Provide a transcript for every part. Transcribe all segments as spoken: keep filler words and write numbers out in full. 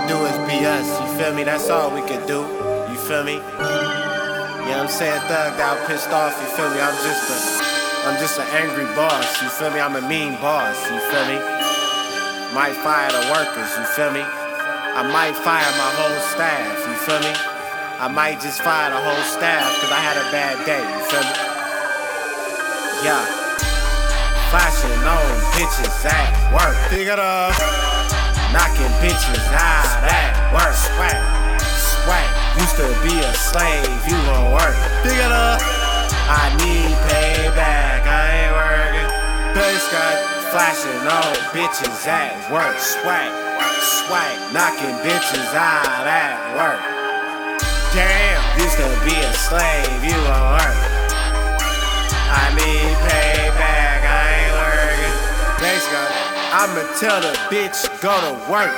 do is be us, you feel me? That's all we can do, you feel me? You know what I'm saying? Thugged out, pissed off, you feel me? I'm just a, I'm just an angry boss, you feel me? I'm a mean boss, you feel me? Might fire the workers, you feel me? I might fire my whole staff, you feel me? I might just fire the whole staff cause I had a bad day, you feel me? Yeah. Flashing on bitches at work. Pick it up. Knocking bitches out at work. Swag, swag. Used to be a slave, you gon' work. Pick it up. I need payback, I ain't working. Base got flashing on bitches at work. Swag, swag. Knocking bitches out at work. Damn, used to be a slave, you gon' work. I need payback, I ain't working. Base got, I'ma tell the bitch go to work.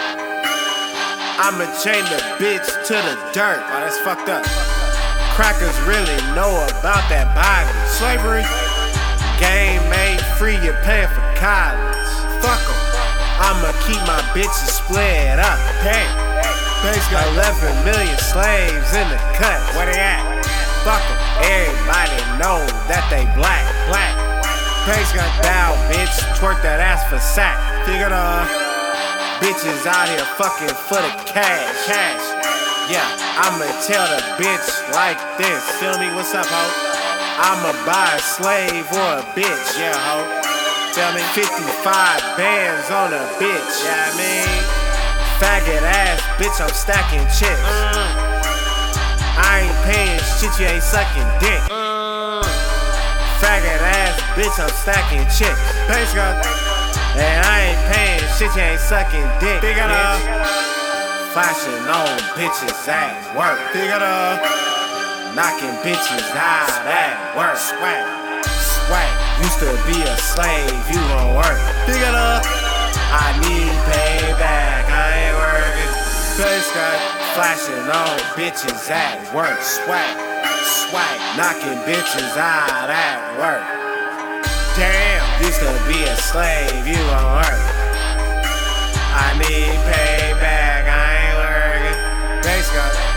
I'ma chain the bitch to the dirt. Oh, that's fucked up. Crackers really know about that body. Slavery, game made free, you're paying for college. Fuck 'em. I'ma keep my bitches split up. Damn. Base got eleven million slaves in the cut. Where they at? Fuck 'em. Everybody know that they black, black. Base got down, bitch. Twerk that ass for sack. Figure it out. Bitches out here fucking for the cash, cash. Yeah, I'ma tell the bitch like this. Feel me? What's up, ho? I'ma buy a slave or a bitch, yeah, ho. Tell me fifty-five bands on a bitch, yeah, I mean. Faggot ass, bitch, I'm stacking chips. Mm. I ain't paying shit, you ain't sucking dick. Mm. Faggot ass, bitch, I'm stacking chips. Base got, and I ain't paying shit, you ain't sucking dick. Pick it up. Flashing on bitches at work. Pick it up. Knocking bitches out at work. Swag, swag. Used to be a slave, you gon' work. Pick it up. I need payback, I ain't working. Base got flashing on bitches at work. Swag, swag. Knocking bitches out at work. Damn, used to be a slave, you gon' work. I need payback, I ain't working. Base got